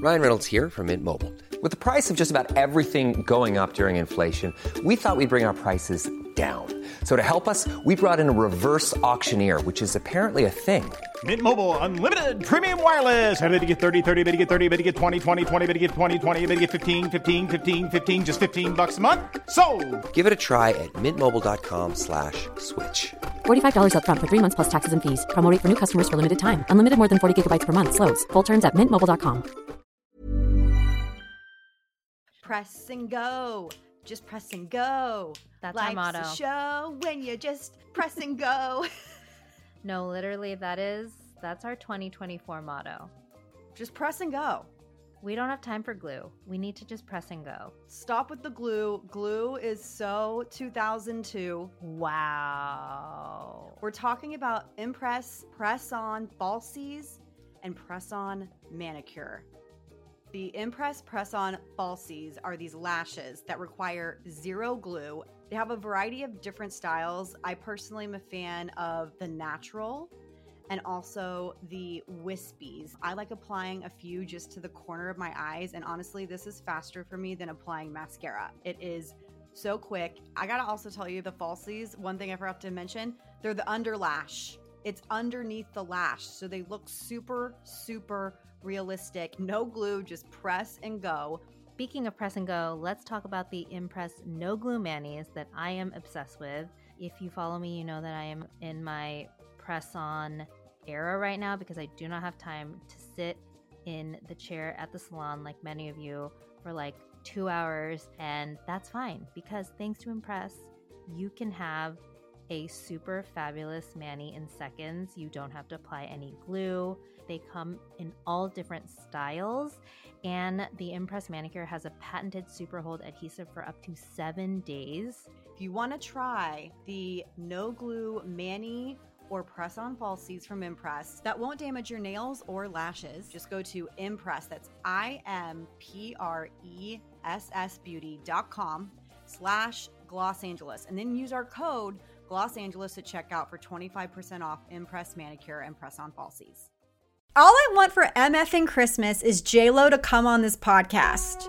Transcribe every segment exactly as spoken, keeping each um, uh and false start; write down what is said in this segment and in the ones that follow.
Ryan Reynolds here from Mint Mobile. With the price of just about everything going up during inflation, we thought we'd bring our prices down. So to help us, we brought in a reverse auctioneer, which is apparently a thing. Mint Mobile Unlimited Premium Wireless. How to get thirty, thirty, how to get thirty, how to get twenty, twenty, twenty, how to get twenty, twenty, how to get fifteen, fifteen, fifteen, fifteen, just fifteen bucks a month? Sold! Give it a try at mintmobile.com slash switch. forty-five dollars up front for three months plus taxes and fees. Promo rate for new customers for limited time. Unlimited more than forty gigabytes per month. Slows full terms at mint mobile dot com. Press and go. Just press and go. That's Life's our motto. a show when you just press and go. No, literally, that is, that's our twenty twenty-four motto. Just press and go. We don't have time for glue. We need to just press and go. Stop with the glue. Glue is so two thousand two. Wow. We're talking about Impress Press-On Falsies and Press-On Manicure. The Impress Press-On Falsies are these lashes that require zero glue. They have a variety of different styles. I personally am a fan of the natural and also the wispies. I like applying a few just to the corner of my eyes, and honestly, this is faster for me than applying mascara. It is so quick. I gotta also tell you, the falsies, one thing I forgot to mention, they're the under lash. It's underneath the lash, so they look super, super realistic. No glue, just press and go. Speaking of press and go, let's talk about the Impress No Glue Manis that I am obsessed with. If you follow me, you know that I am in my press-on era right now because I do not have time to sit in the chair at the salon like many of you for like two hours, and that's fine because thanks to Impress, you can have a super fabulous mani in seconds. You don't have to apply any glue. They come in all different styles, and the Impress Manicure has a patented super hold adhesive for up to seven days. If you want to try the no glue mani or press-on falsies from Impress that won't damage your nails or lashes, just go to Impress. That's I M P R E S S beauty dot com slash Gloss Angeles, and then use our code Gloss Angeles at checkout for twenty-five percent off Impress Manicure and Press-On Falsies. All I want for MFing Christmas is J-Lo to come on this podcast.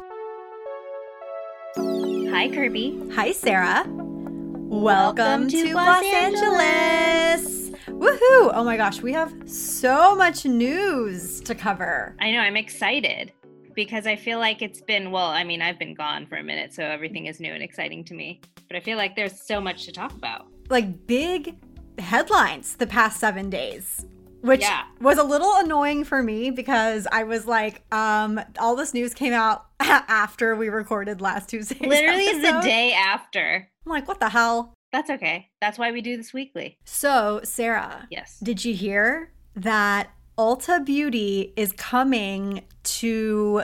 Hi, Kirby. Hi, Sarah. Welcome, Welcome to, to Los Los Angeles. Woohoo! Oh my gosh, we have so much news to cover. I know, I'm excited because I feel like it's been, well, I mean, I've been gone for a minute, so everything is new and exciting to me. But I feel like there's so much to talk about. Like big headlines the past seven days. Which yeah. was a little annoying for me because I was like, um, all this news came out after we recorded last Tuesday. Literally the day after. I'm like, what the hell? That's okay. That's why we do this weekly. So, Sarah. Yes. Did you hear that Ulta Beauty is coming to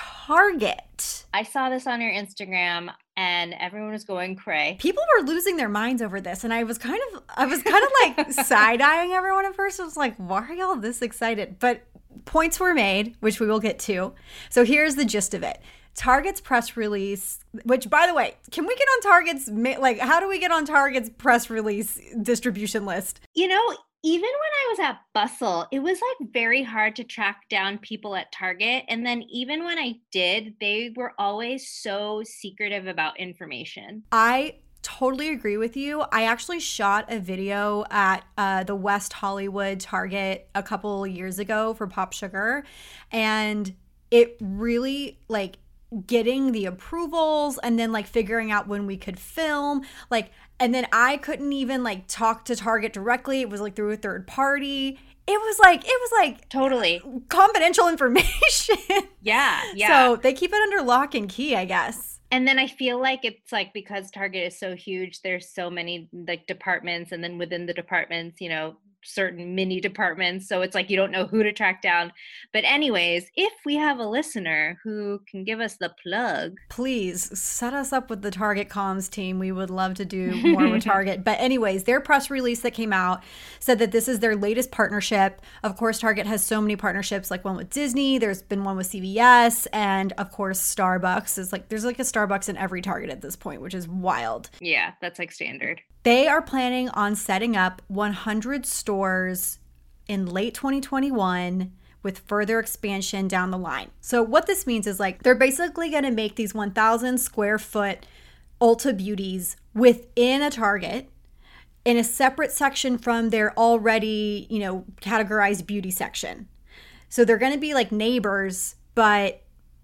Target? I saw this on your Instagram and everyone was going cray. People were losing their minds over this, and I was kind of, I was kind of like side-eyeing everyone at first. I was like, why are y'all this excited? But points were made, which we will get to. So here's the gist of it. Target's press release, which, by the way, can we get on Target's, like, how do we get on Target's press release distribution list? You know, even when I was at Bustle, it was like very hard to track down people at Target. And then even when I did, they were always so secretive about information. I totally agree with you. I actually shot a video at uh, the West Hollywood Target a couple years ago for Pop Sugar. And it really, like, getting the approvals and then like figuring out when we could film, like, and then I couldn't even like talk to Target directly. It was like through a third party. It was like, it was like totally confidential information. Yeah, yeah. So they keep it under lock and key, I guess. And then I feel like it's like because Target is so huge, there's so many like departments, and then within the departments, you know, certain mini departments. So it's like you don't know who to track down. But anyways, if we have a listener who can give us the plug, please set us up with the Target comms team. We would love to do more with Target. But anyways, their press release that came out said that this is their latest partnership. Of course, Target has so many partnerships, like one with Disney. There's been one with C V S, and of course, Starbucks is like, there's like a Starbucks in every Target at this point, which is wild. Yeah, that's like standard. They are planning on setting up one hundred stores in late twenty twenty-one with further expansion down the line. So what this means is like they're basically going to make these one thousand square foot Ulta Beauties within a Target in a separate section from their already, you know, categorized beauty section. So they're going to be like neighbors, but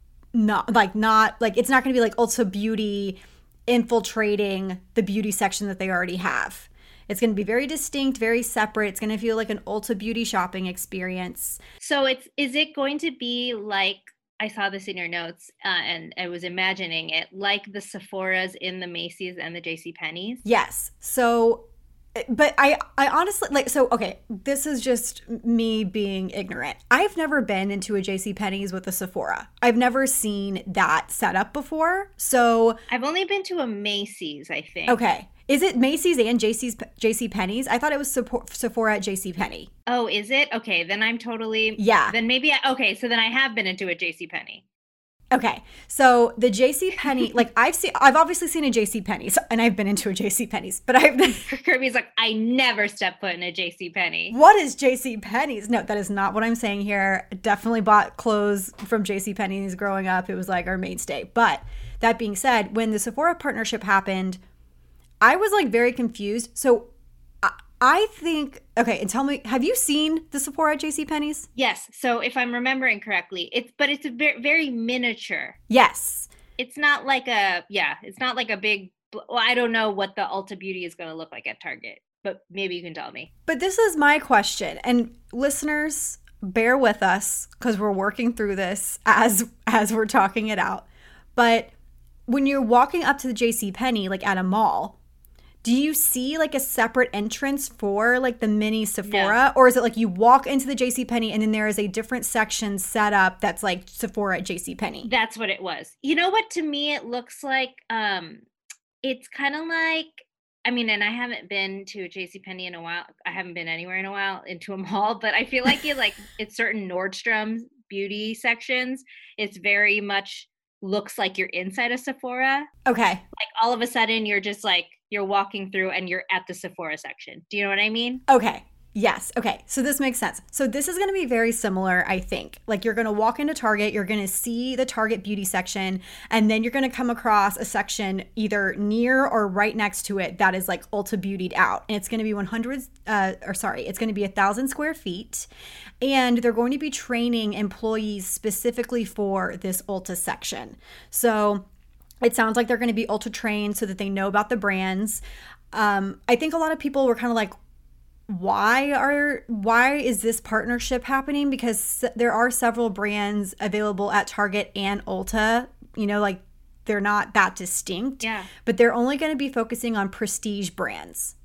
not like not like it's not going to be like Ulta Beauty infiltrating the beauty section that they already have. It's going to be very distinct, very separate. It's going to feel like an Ulta Beauty shopping experience. So it's is it going to be like, I saw this in your notes uh, and I was imagining it, like the Sephora's in the Macy's and the JCPenney's? Yes. So, but I, I honestly, like, so, okay, this is just me being ignorant. I've never been into a JCPenney's with a Sephora. I've never seen that setup before. So I've only been to a Macy's, I think. Okay. Is it Macy's and J C's, JCPenney's? I thought it was Sephora at JCPenney. Oh, is it? Okay, then I'm totally... Yeah. Then maybe... I, okay, so then I have been into a JCPenney. Okay, so the JCPenney, like I've seen, I've obviously seen a JCPenney's and I've been into a JCPenney's, but I've been... Kirby's like, I never step foot in a JCPenney. What is JCPenney's? No, that is not what I'm saying here. Definitely bought clothes from JCPenney's growing up. It was like our mainstay. But that being said, when the Sephora partnership happened, I was like very confused. So I, I think, okay, and tell me, have you seen the Sephora at JCPenney's? Yes. So if I'm remembering correctly, it's, but it's a very, very miniature. Yes. It's not like a, yeah, it's not like a big, well, I don't know what the Ulta Beauty is going to look like at Target, but maybe you can tell me. But this is my question. And listeners, bear with us because we're working through this as, as we're talking it out. But when you're walking up to the JCPenney, like at a mall, do you see like a separate entrance for like the mini Sephora? No. Or is it like you walk into the JCPenney and then there is a different section set up that's like Sephora at JCPenney? That's what it was. You know what, to me it looks like? Um, it's kind of like, I mean, and I haven't been to a JCPenney in a while. I haven't been anywhere in a while into a mall, but I feel like it like it's certain Nordstrom's beauty sections. It's very much looks like you're inside a Sephora. Okay. Like all of a sudden you're just like, you're walking through and you're at the Sephora section. Do you know what I mean? Okay. Yes. Okay. So this makes sense. So this is going to be very similar, I think. Like you're going to walk into Target, you're going to see the Target beauty section, and then you're going to come across a section either near or right next to it that is like Ulta Beautied out. And it's going to be one hundred, uh, or sorry, it's going to be a thousand square feet. And they're going to be training employees specifically for this Ulta section. So it sounds like they're going to be Ulta trained so that they know about the brands. Um, I think a lot of people were kind of like, why are why is this partnership happening? Because there are several brands available at Target and Ulta. You know, like they're not that distinct. Yeah. But they're only going to be focusing on prestige brands.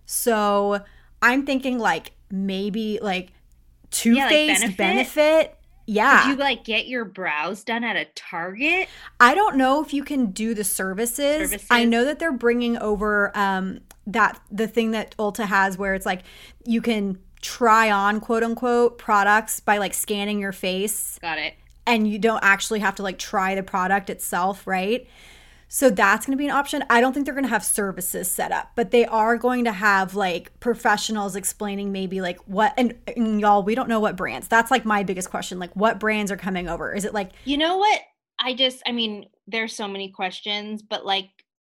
So I'm thinking like maybe like Too Faced, yeah, like Benefit. Benefit Yeah. Could you like get your brows done at a Target? I don't know if you can do the services. services. I know that they're bringing over um, that the thing that Ulta has where it's like you can try on quote unquote products by like scanning your face. Got it. And you don't actually have to like try the product itself, right? So that's going to be an option. I don't think they're going to have services set up, but they are going to have like professionals explaining maybe like what, and, and y'all, we don't know what brands. That's like my biggest question. Like what brands are coming over? Is it like, you know what? I just, I mean, there's so many questions, but like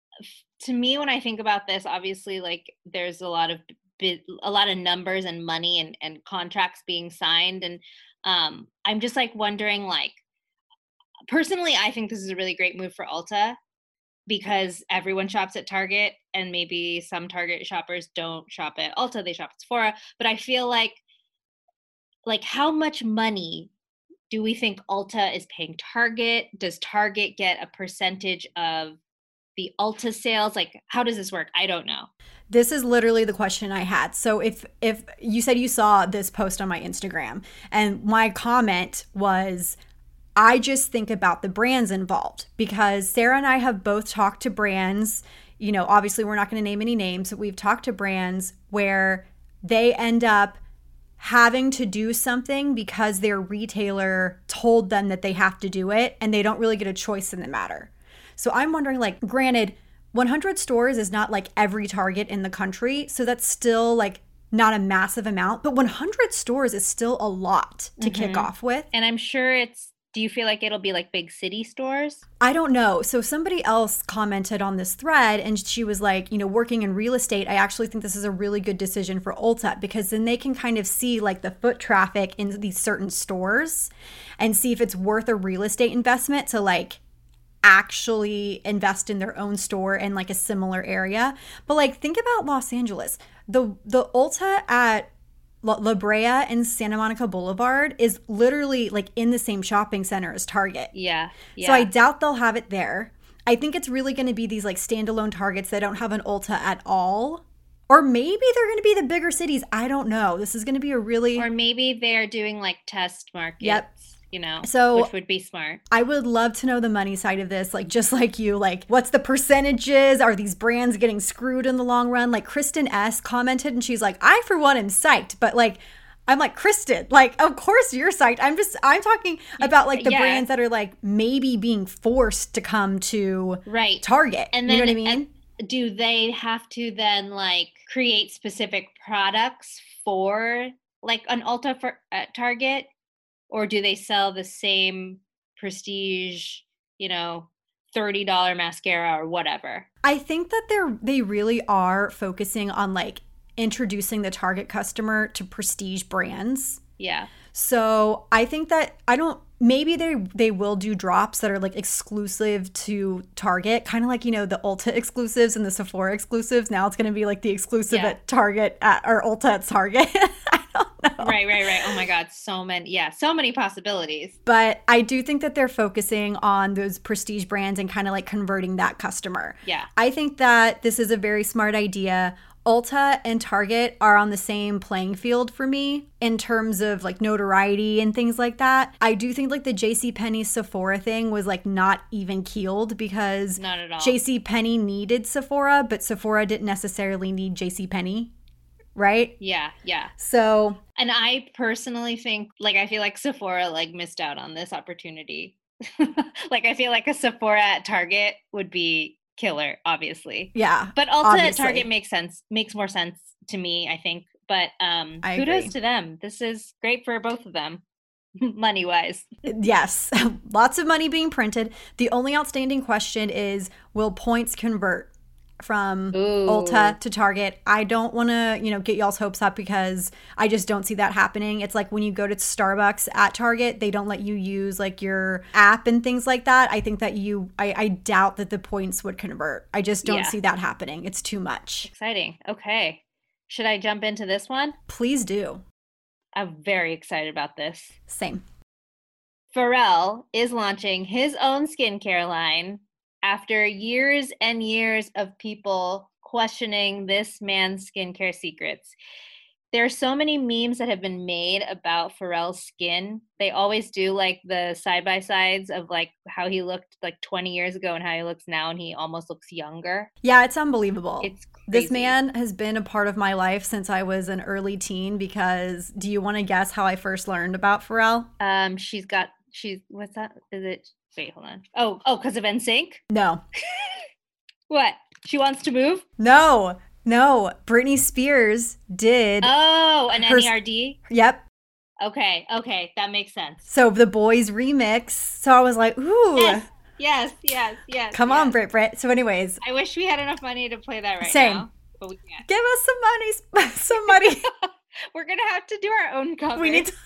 to me, when I think about this, obviously like there's a lot of, a lot of numbers and money and, and contracts being signed. And um, I'm just like wondering, like, personally, I think this is a really great move for Ulta, because everyone shops at Target and maybe some Target shoppers don't shop at Ulta, they shop at Sephora. But I feel like, like how much money do we think Ulta is paying Target? Does Target get a percentage of the Ulta sales? Like, how does this work? I don't know. This is literally the question I had. So if if you said you saw this post on my Instagram, and my comment was, I just think about the brands involved, because Sarah and I have both talked to brands, you know, obviously we're not going to name any names, but we've talked to brands where they end up having to do something because their retailer told them that they have to do it and they don't really get a choice in the matter. So I'm wondering, like, granted, one hundred stores is not like every Target in the country. So that's still like not a massive amount, but one hundred stores is still a lot to Mhm. kick off with. And I'm sure it's, do you feel like it'll be like big city stores? I don't know. So somebody else commented on this thread and she was like, you know, working in real estate, I actually think this is a really good decision for Ulta because then they can kind of see like the foot traffic in these certain stores and see if it's worth a real estate investment to like actually invest in their own store in like a similar area. But like think about Los Angeles. The the Ulta at La, La Brea and Santa Monica Boulevard is literally like in the same shopping center as Target. Yeah. yeah. So I doubt they'll have it there. I think it's really going to be these like standalone Targets that don't have an Ulta at all. Or maybe they're going to be the bigger cities. I don't know. This is going to be a really... Or maybe they're doing like test markets. Yep. You know, so which would be smart. I would love to know the money side of this, like just like you, like what's the percentages? Are these brands getting screwed in the long run? Like Kristen S commented and she's like, I for one am psyched, but like I'm like, Kristen, like of course you're psyched. I'm just I'm talking about like the Yeah. brands that are like maybe being forced to come to Right. Target. And you then know what I mean? and do they have to then like create specific products for like an Ulta for uh, Target? Or do they sell the same prestige, you know, thirty dollars mascara or whatever? I think that they're they really are focusing on like introducing the Target customer to prestige brands. Yeah. So I think that I don't maybe they they will do drops that are like exclusive to Target, kind of like, you know, the Ulta exclusives and the Sephora exclusives. Now it's going to be like the exclusive Yeah. at Target at, or Ulta at Target. I don't know. Right, right, right. Oh my God. So many. Yeah. So many possibilities. But I do think that they're focusing on those prestige brands and kind of like converting that customer. Yeah. I think that this is a very smart idea. Ulta and Target are on the same playing field for me in terms of like notoriety and things like that. I do think like the JCPenney Sephora thing was like not even keeled because Not at all. JCPenney needed Sephora, but Sephora didn't necessarily need JCPenney, right? Yeah. Yeah. So And I personally think, like, I feel like Sephora, like, missed out on this opportunity. Like, I feel like a Sephora at Target would be killer, obviously. yeah. But Ulta obviously. at Target makes sense, makes more sense to me, I think. But um, I kudos agree. to them. This is great for both of them, money-wise. Yes, lots of money being printed. The only outstanding question is, will points convert from Ooh. Ulta to Target? I don't want to, you know, get y'all's hopes up because I just don't see that happening. It's like when you go to Starbucks at Target, they don't let you use like your app and things like that. I think that you, I, I doubt that the points would convert. I just don't Yeah. see that happening. It's too much. Exciting. Okay. Should I jump into this one? Please do. I'm very excited about this. Same. Pharrell is launching his own skincare line after years and years of people questioning this man's skincare secrets. There are so many memes that have been made about Pharrell's skin. They always do like the side-by-sides of like how he looked like twenty years ago and how he looks now, and he almost looks younger. Yeah, it's unbelievable. It's This crazy. man has been a part of my life since I was an early teen because do you want to guess how I first learned about Pharrell? Um, she's got, she's, what's that? Is it, wait, hold on. Oh, oh, because of N Sync? No. What? She wants to move? No. No. Britney Spears did. Oh, an Her- N E R D? Yep. Okay, okay, that makes sense. So the Boys remix. So I was like, ooh. Yes, yes, yes, yes. Come on, yes. Brit Brit. So anyways, I wish we had enough money to play that right Same. now, but we can't. give us some money. Some money. We're gonna have to do our own cover. We need to.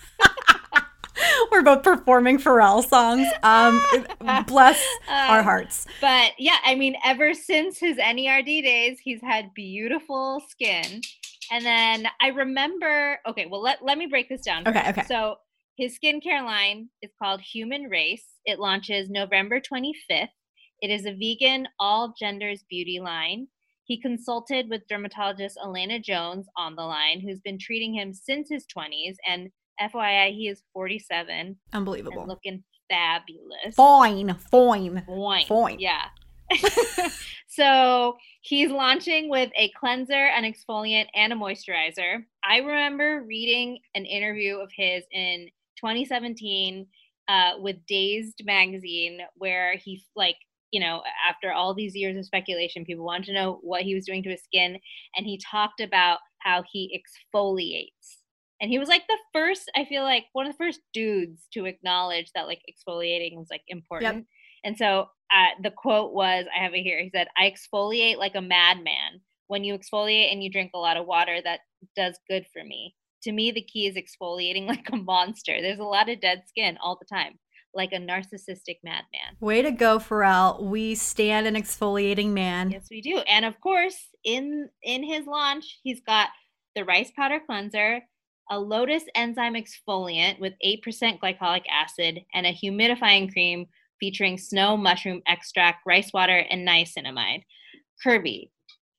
We're both performing Pharrell songs. Um, bless our Um, hearts. But yeah, I mean, ever since his N E R D days, he's had beautiful skin. And then I remember, okay, well, let, let me break this down. Okay, first. okay. So his skincare line is called Human Race. It launches November twenty-fifth. It is a vegan, all genders beauty line. He consulted with dermatologist Elena Jones on the line, who's been treating him since his twenties. And F Y I, he is forty-seven Unbelievable. and looking fabulous. Fine. Fine. Fine. Fine. Yeah. So he's launching with a cleanser, an exfoliant, and a moisturizer. I remember reading an interview of his in twenty seventeen uh, with Dazed magazine where he like you know, after all these years of speculation, people wanted to know what he was doing to his skin. And he talked about how he exfoliates. And he was like the first, I feel like one of the first dudes to acknowledge that like exfoliating was like important. Yep. And so uh, the quote was, I have it here. He said, "I exfoliate like a madman. When you exfoliate and you drink a lot of water, that does good for me. To me, the key is exfoliating like a monster. There's a lot of dead skin all the time, like a narcissistic madman." Way to go, Pharrell. We stand an exfoliating man. Yes, we do. And of course, in in his launch, he's got the rice powder cleanser, a lotus enzyme exfoliant with eight percent glycolic acid, and a humidifying cream featuring snow mushroom extract, rice water, and niacinamide. Kirby,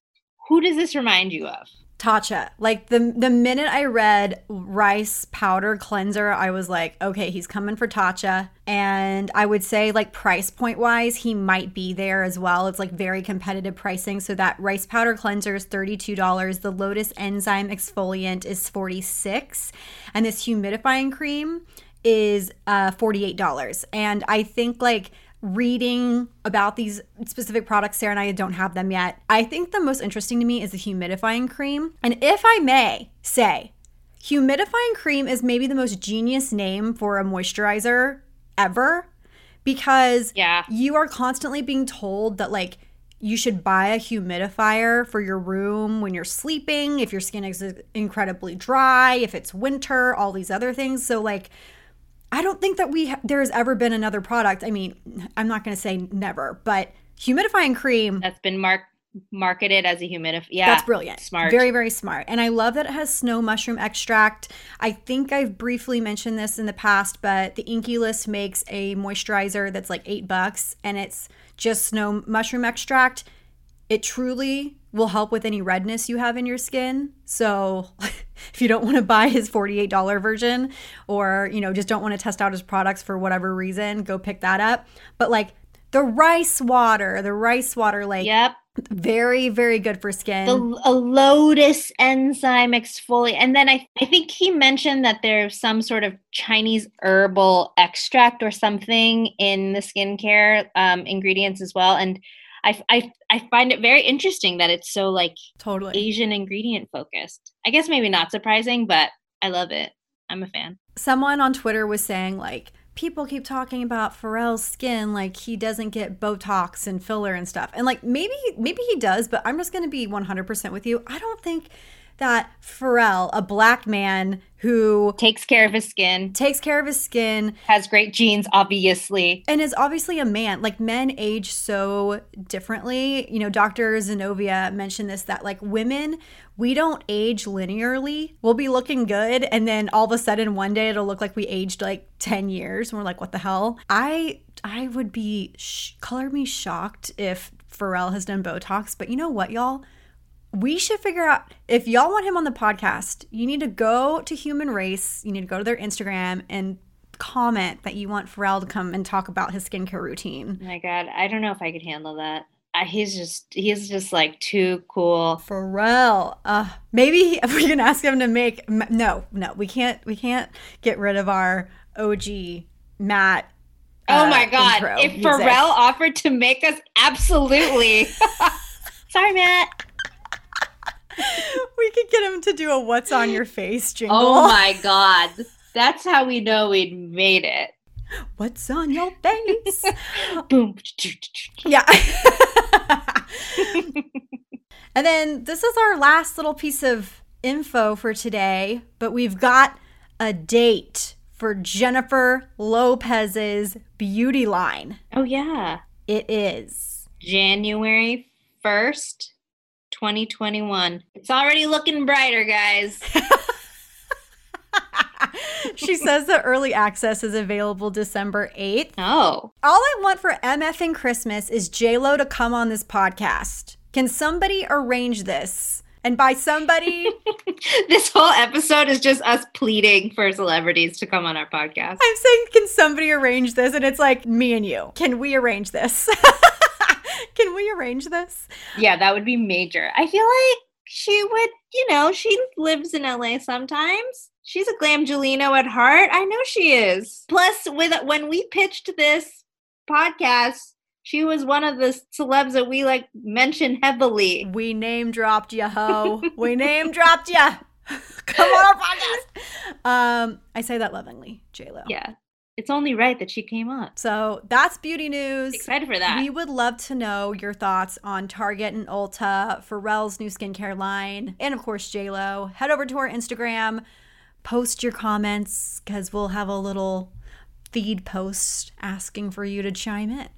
who does this remind you of? Tatcha. Like the the minute I read rice powder cleanser, I was like, okay, he's coming for Tatcha. And I would say like price point wise, he might be there as well. It's like very competitive pricing. So that rice powder cleanser is thirty-two dollars. The Lotus enzyme exfoliant is forty-six dollars. And this humidifying cream is uh, forty-eight dollars. And I think like reading about these specific products, Sarah and I don't have them yet. I think the most interesting to me is the humidifying cream. And if I may say, humidifying cream is maybe the most genius name for a moisturizer ever, because yeah. you are constantly being told that like you should buy a humidifier for your room when you're sleeping, if your skin is incredibly dry, if it's winter, all these other things. So like I don't think that we ha- there has ever been another product. I mean, I'm not going to say never, but humidifying cream that's been mark- marketed as a humidifier. Yeah, that's brilliant. Smart. Very, very smart. And I love that it has snow mushroom extract. I think I've briefly mentioned this in the past, but the Inky List makes a moisturizer that's like eight bucks and it's just snow mushroom extract. It truly will help with any redness you have in your skin. So if you don't want to buy his forty-eight dollars version, or, you know, just don't want to test out his products for whatever reason, go pick that up. But like the rice water, the rice water, like yep. very, very good for skin. The, a lotus enzyme exfoliant. And then I, I think he mentioned that there's some sort of Chinese herbal extract or something in the skincare um, ingredients as well. And I, I, I find it very interesting that it's so like totally Asian ingredient focused. I guess maybe not surprising, but I love it. I'm a fan. Someone on Twitter was saying like, people keep talking about Pharrell's skin like he doesn't get Botox and filler and stuff. And like maybe maybe he does, but I'm just going to be one hundred percent with you. I don't think that Pharrell, a black man who takes care of his skin, takes care of his skin, has great genes, obviously, and is obviously a man. Like men age so differently. You know, Doctor Zenobia mentioned this, that like women, we don't age linearly. We'll be looking good, and then all of a sudden one day it'll look like we aged like ten years, and we're like, what the hell? I I would be sh- color me shocked if Pharrell has done Botox, but you know what, y'all? We should figure out, if y'all want him on the podcast, you need to go to Human Race. You need to go to their Instagram and comment that you want Pharrell to come and talk about his skincare routine. Oh my God, I don't know if I could handle that. Uh, he's just, he's just like too cool. Pharrell. Uh, maybe we can ask him to make, no, no, we can't, we can't get rid of our O G Matt. Uh, oh my God. If music. Pharrell offered to make us, absolutely. Sorry, Matt. We could get him to do a "What's on Your Face" jingle. Oh my God. That's how we know we'd made it. What's on your face? Boom. Yeah. And then this is our last little piece of info for today, but we've got a date for Jennifer Lopez's beauty line. Oh, yeah. It is January first. twenty twenty-one. It's already looking brighter, guys. She says that early access is available December eighth. Oh. All I want for MFing Christmas is J-Lo to come on this podcast. Can somebody arrange this? And by somebody... This whole episode is just us pleading for celebrities to come on our podcast. I'm saying, can somebody arrange this? And it's like, me and you. Can we arrange this? Can we arrange this? Yeah, that would be major. I feel like she would, you know, she lives in L A sometimes. She's a glamgelino at heart. I know she is. Plus, with when we pitched this podcast, She was one of the celebs that we like mention heavily. We name dropped ya, ho. We name dropped ya. Come on our podcast. Um, I say that lovingly, J-Lo. Yeah. It's only right that she came on. So that's beauty news. Excited for that. We would love to know your thoughts on Target and Ulta, Pharrell's new skincare line, and of course J-Lo. Head over to our Instagram, post your comments, because we'll have a little feed post asking for you to chime in.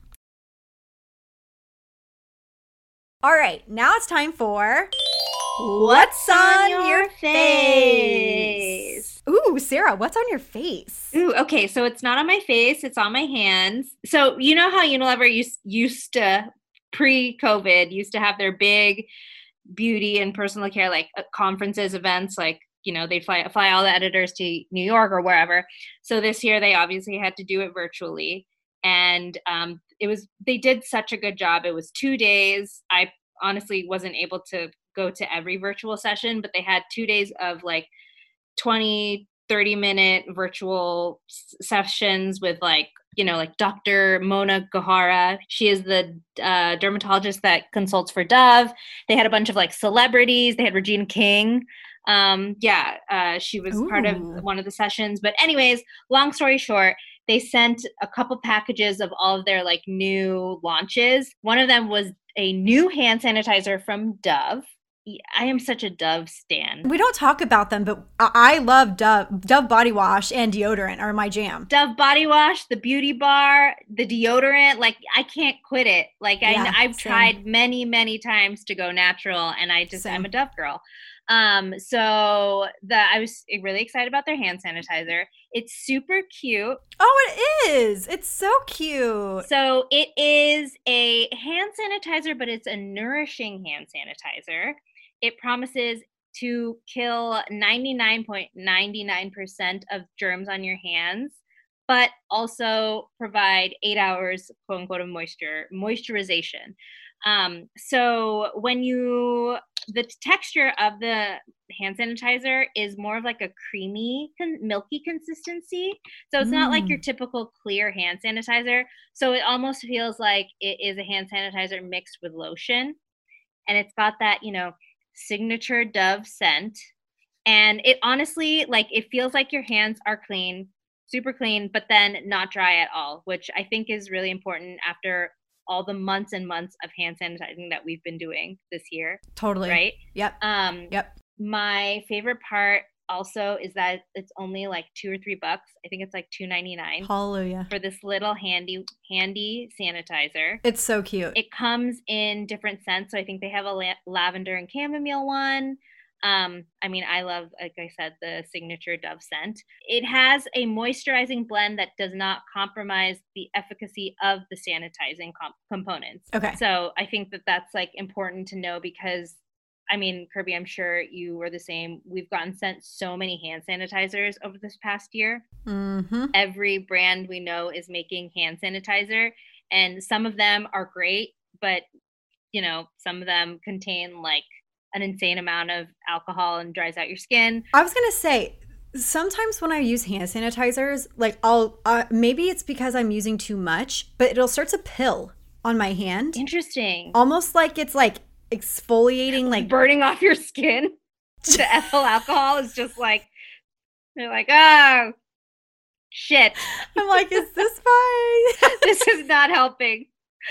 All right, now it's time for What's on your face? Ooh, Sarah, what's on your face? Ooh, okay, so it's not on my face, it's on my hands. So you know how Unilever used, used to, pre-COVID, used to have their big beauty and personal care, like uh, conferences, events, like, you know, they'd fly, fly all the editors to New York or wherever. So this year they obviously had to do it virtually. And um, it was, they did such a good job. It was two days. I honestly wasn't able to go to every virtual session, but they had two days of like twenty, thirty minute virtual s- sessions with like, you know, like Doctor Mona Gohara. She is the uh, dermatologist that consults for Dove. They had a bunch of like celebrities. They had Regina King. Um, yeah, uh, she was Ooh. part of one of the sessions. But anyways, long story short, they sent a couple packages of all of their like new launches. One of them was a new hand sanitizer from Dove. I am such a Dove stan. We don't talk about them, but I love Dove. Dove body wash and deodorant are my jam. Dove body wash, the beauty bar, the deodorant, like I can't quit it. Like Yeah, I, I've same. tried many, many times to go natural, and I just Same. I'm a Dove girl. Um, so the I was really excited about their hand sanitizer. It's super cute. Oh, it is. It's so cute. So it is a hand sanitizer, but it's a nourishing hand sanitizer. It promises to kill ninety-nine point nine nine percent of germs on your hands, but also provide eight hours, quote unquote, of moisture, moisturization. Um, so when you, the texture of the hand sanitizer is more of like a creamy, con- milky consistency. So it's mm. not like your typical clear hand sanitizer. So it almost feels like it is a hand sanitizer mixed with lotion. And it's got that, you know, signature Dove scent. And it honestly, like, it feels like your hands are clean, super clean, but then not dry at all, which I think is really important after all the months and months of hand sanitizing that we've been doing this year. Totally. Right? Yep. Um, yep. My favorite part also is that it's only like two or three bucks. I think it's like two ninety-nine. Hallelujah. For this little handy, handy sanitizer. It's so cute. It comes in different scents. So I think they have a la- lavender and chamomile one. Um, I mean, I love, like I said, the signature Dove scent. It has a moisturizing blend that does not compromise the efficacy of the sanitizing comp- components. Okay. So I think that that's like important to know because, I mean, Kirby, I'm sure you were the same. We've gotten sent so many hand sanitizers over this past year. Mm-hmm. Every brand we know is making hand sanitizer, and some of them are great, but, you know, some of them contain like an insane amount of alcohol and dries out your skin. I was going to say, sometimes when I use hand sanitizers, like I'll, uh, maybe it's because I'm using too much, but it'll start to pill on my hand. Interesting. Almost like it's like exfoliating, like burning off your skin. The ethyl alcohol is just like, they're like, oh, shit. I'm like, is this fine? This is not helping.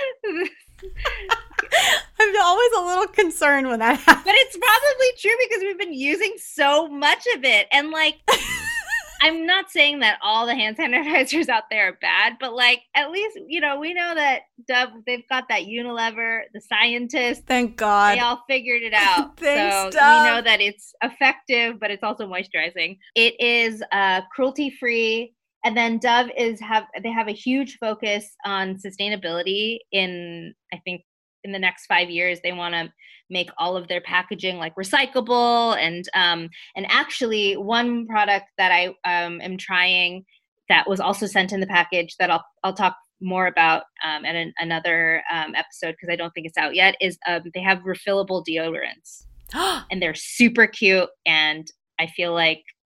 I'm always a little concerned when that happens. But it's probably true because we've been using so much of it. And like, I'm not saying that all the hand sanitizers out there are bad, but like, at least, you know, we know that Dove, they've got that Unilever, the scientists. Thank God. They all figured it out. Thanks, so Dove. we know that it's effective, but it's also moisturizing. It is uh, cruelty-free. And then Dove is have they have a huge focus on sustainability in, I think, in the next five years, they want to make all of their packaging like recyclable. And um, and actually one product that I um, am trying that was also sent in the package that I'll I'll talk more about um, at an, another um, episode because I don't think it's out yet is um, they have refillable deodorants and they're super cute. And I feel like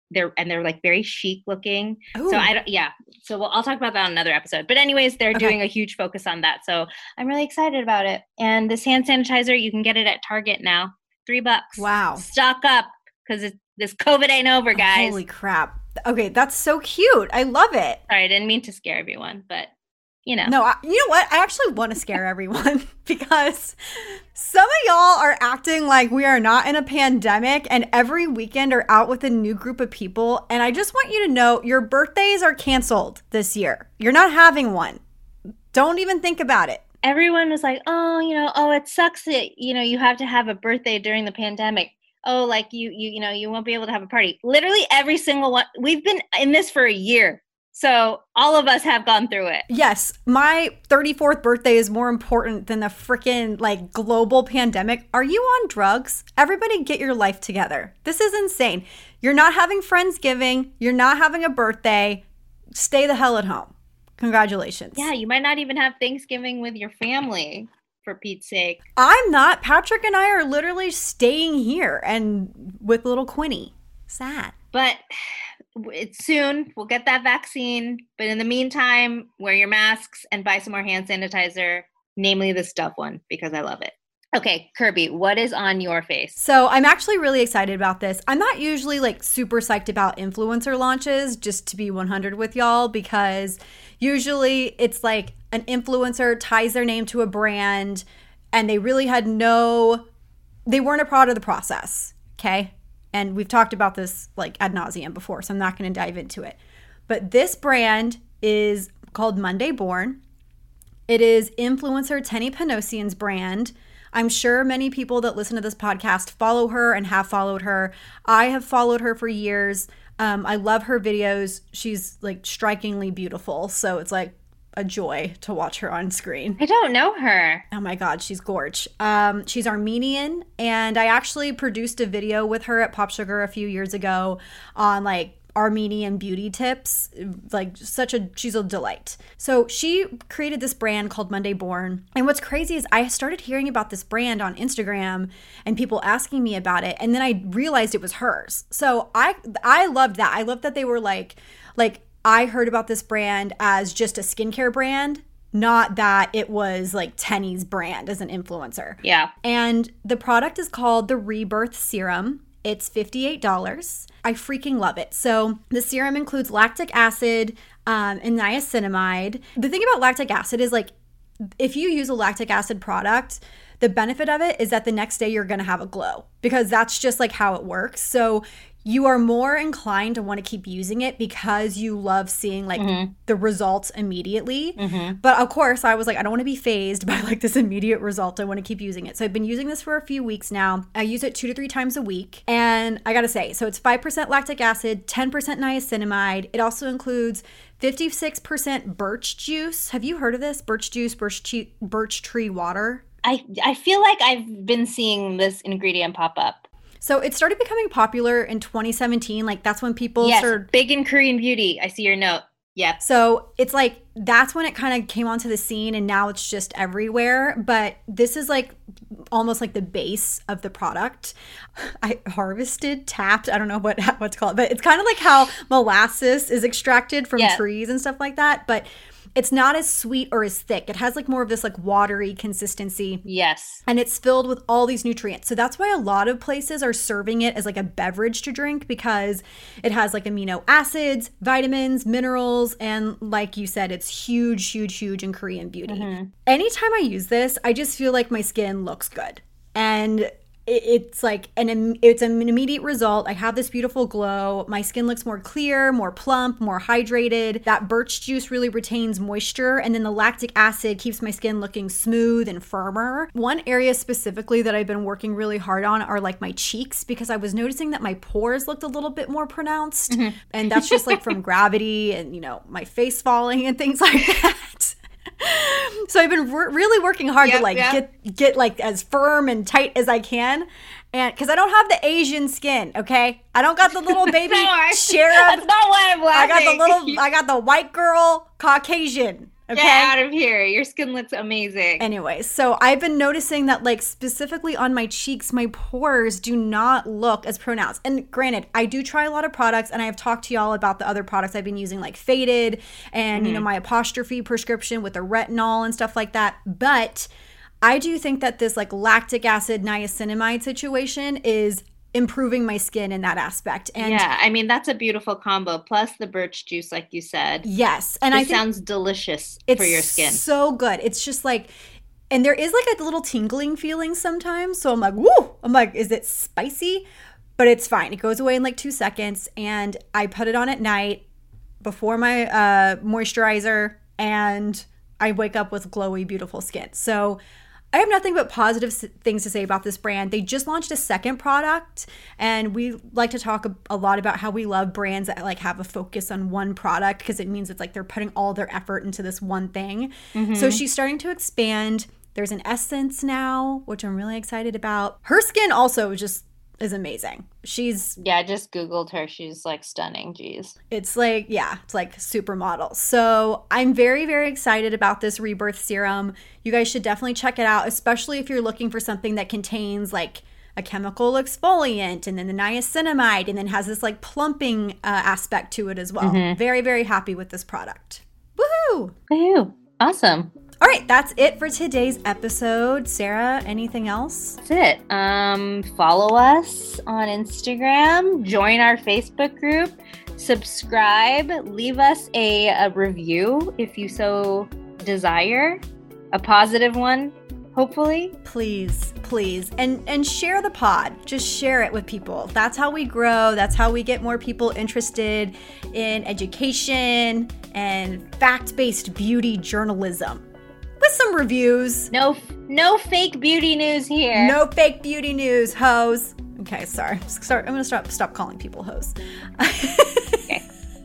they're and they're like very chic looking. Ooh. So I don't, yeah. So we'll, I'll talk about that on another episode. But anyways, they're Okay. doing a huge focus on that. So I'm really excited about it. And this hand sanitizer, you can get it at Target now, three bucks. Wow. Stock up because this COVID ain't over, guys. Holy crap. Okay, that's so cute. I love it. Sorry, I didn't mean to scare everyone, but you know. No, I, you know what? I actually want to scare everyone because some of y'all are acting like we are not in a pandemic and every weekend are out with a new group of people. And I just want you to know your birthdays are canceled this year. You're not having one. Don't even think about it. Everyone was like, oh, you know, oh, it sucks that, you know, you have to have a birthday during the pandemic. Oh, like you, you, you know, you won't be able to have a party. Literally every single one. We've been in this for a year. So all of us have gone through it. Yes, my thirty-fourth birthday is more important than the freaking like global pandemic. Are you on drugs? Everybody get your life together. This is insane. You're not having Friendsgiving. You're not having a birthday. Stay the hell at home. Congratulations. Yeah, you might not even have Thanksgiving with your family, for Pete's sake. I'm not. Patrick and I are literally staying here and with little Quinny. Sad. But it's soon. We'll get that vaccine. But in the meantime, wear your masks and buy some more hand sanitizer, namely the Dove one, because I love it. Okay, Kirby, what is on your face? So I'm actually really excited about this. I'm not usually like super psyched about influencer launches, just to be one hundred with y'all, because usually it's like an influencer ties their name to a brand and they really had no, they weren't a part of the process, okay? And we've talked about this like ad nauseum before, so I'm not going to dive into it. But this brand is called Monday Born. It is influencer Tenny Panosian's brand. I'm sure many people that listen to this podcast follow her and have followed her. I have followed her for years. Um, I love her videos. She's like strikingly beautiful. So it's like a joy to watch her on screen. I don't know her. Oh my God, she's gorge. Um, she's Armenian, and I actually produced a video with her at Pop Sugar a few years ago on like Armenian beauty tips. Like such a, she's a delight. So she created this brand called Monday Born. And what's crazy is I started hearing about this brand on Instagram and people asking me about it. And then I realized it was hers. So I, I loved that. I loved that they were like, like I heard about this brand as just a skincare brand, not that it was like Tenny's brand as an influencer. Yeah. And the product is called the Rebirth Serum. It's fifty-eight dollars. I freaking love it. So the serum includes lactic acid um, and niacinamide. The thing about lactic acid is like, if you use a lactic acid product, the benefit of it is that the next day you're going to have a glow because that's just like how it works. So you are more inclined to want to keep using it because you love seeing like mm-hmm. the results immediately. Mm-hmm. But of course I was like, I don't want to be phased by like this immediate result. I want to keep using it. So I've been using this for a few weeks now. I use it two to three times a week. And I got to say, so it's five percent lactic acid, ten percent niacinamide. It also includes fifty-six percent birch juice. Have you heard of this? Birch juice, birch, tea, birch tree water. I, I feel like I've been seeing this ingredient pop up. So it started becoming popular in twenty seventeen. Like that's when people yes, started. Big in Korean beauty. I see your note. Yeah. So it's like, that's when it kind of came onto the scene and now it's just everywhere. But this is like almost like the base of the product. I harvested, tapped, I don't know what what's called, but it's kind of like how molasses is extracted from yeah. trees and stuff like that. But it's not as sweet or as thick. It has like more of this like watery consistency. Yes. And it's filled with all these nutrients. So that's why a lot of places are serving it as like a beverage to drink because it has like amino acids, vitamins, minerals, and like you said, it's huge, huge, huge in Korean beauty. Mm-hmm. Anytime I use this, I just feel like my skin looks good. And it's like an it's an immediate result. I have this beautiful glow. My skin looks more clear, more plump, more hydrated. That birch juice really retains moisture, and then the lactic acid keeps my skin looking smooth and firmer. One area specifically that I've been working really hard on are like my cheeks because I was noticing that my pores looked a little bit more pronounced, mm-hmm. and that's just like from gravity and, you know, my face falling and things like that. So I've been re- really working hard yep, to like yep. get get like as firm and tight as I can, and because I don't have the Asian skin, okay, I don't got the little baby no, cherub. That's not why I'm laughing. I got the little, I got the white girl Caucasian, Okay. Get out of here. Your skin looks amazing. Anyway, so I've been noticing that, like, specifically on my cheeks, my pores do not look as pronounced. And granted, I do try a lot of products, and I have talked to y'all about the other products I've been using, like Faded and, mm-hmm. you know, my apostrophe prescription with the retinol and stuff like that. But I do think that this, like, lactic acid niacinamide situation is improving my skin in that aspect. And yeah, I mean, that's a beautiful combo. Plus the birch juice, like you said. Yes. And it I think sounds delicious for your skin. It's so good. It's just like, and there is like a little tingling feeling sometimes. So I'm like, woo! I'm like, is it spicy? But it's fine. It goes away in like two seconds. And I put it on at night before my uh, moisturizer. And I wake up with glowy, beautiful skin. So I have nothing but positive things to say about this brand. They just launched a second product, and we like to talk a lot about how we love brands that like have a focus on one product, because it means it's like they're putting all their effort into this one thing. Mm-hmm. So she's starting to expand. There's an essence now, which I'm really excited about. Her skin also just is amazing. She's yeah, I just Googled her. She's like stunning. Jeez. It's like, yeah, it's like supermodel. So I'm very, very excited about this Rebirth Serum. You guys should definitely check it out, especially if you're looking for something that contains like a chemical exfoliant and then the niacinamide and then has this like plumping uh, aspect to it as well. Mm-hmm. Very, very happy with this product. Woohoo! Woohoo! Awesome. All right, that's it for today's episode. Sarah, anything else? That's it. Um, follow us on Instagram, join our Facebook group, subscribe, leave us a, a review if you so desire, a positive one, hopefully. Please, please. And and share the pod. Just share it with people. That's how we grow. That's how we get more people interested in education and fact-based beauty journalism. With some reviews. No no fake beauty news here. No fake beauty news, hoes. Okay, sorry. Sorry, I'm going to stop stop calling people hoes. Okay.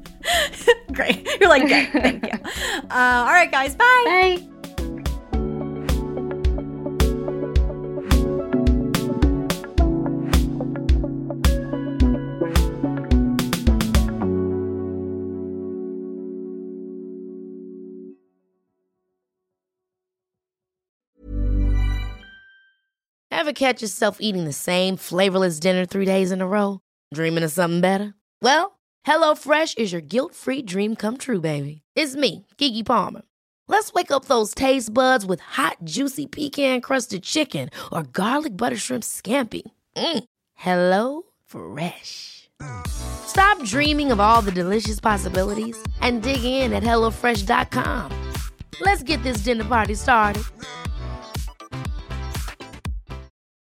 Great. You're like, good. Thank you. Uh, all right, guys. Bye. Bye. Ever catch yourself eating the same flavorless dinner three days in a row? Dreaming of something better? Well, HelloFresh is your guilt-free dream come true, baby. It's me, Keke Palmer. Let's wake up those taste buds with hot, juicy pecan-crusted chicken or garlic butter shrimp scampi. Mm. Hello Fresh. Stop dreaming of all the delicious possibilities and dig in at hello fresh dot com. Let's get this dinner party started.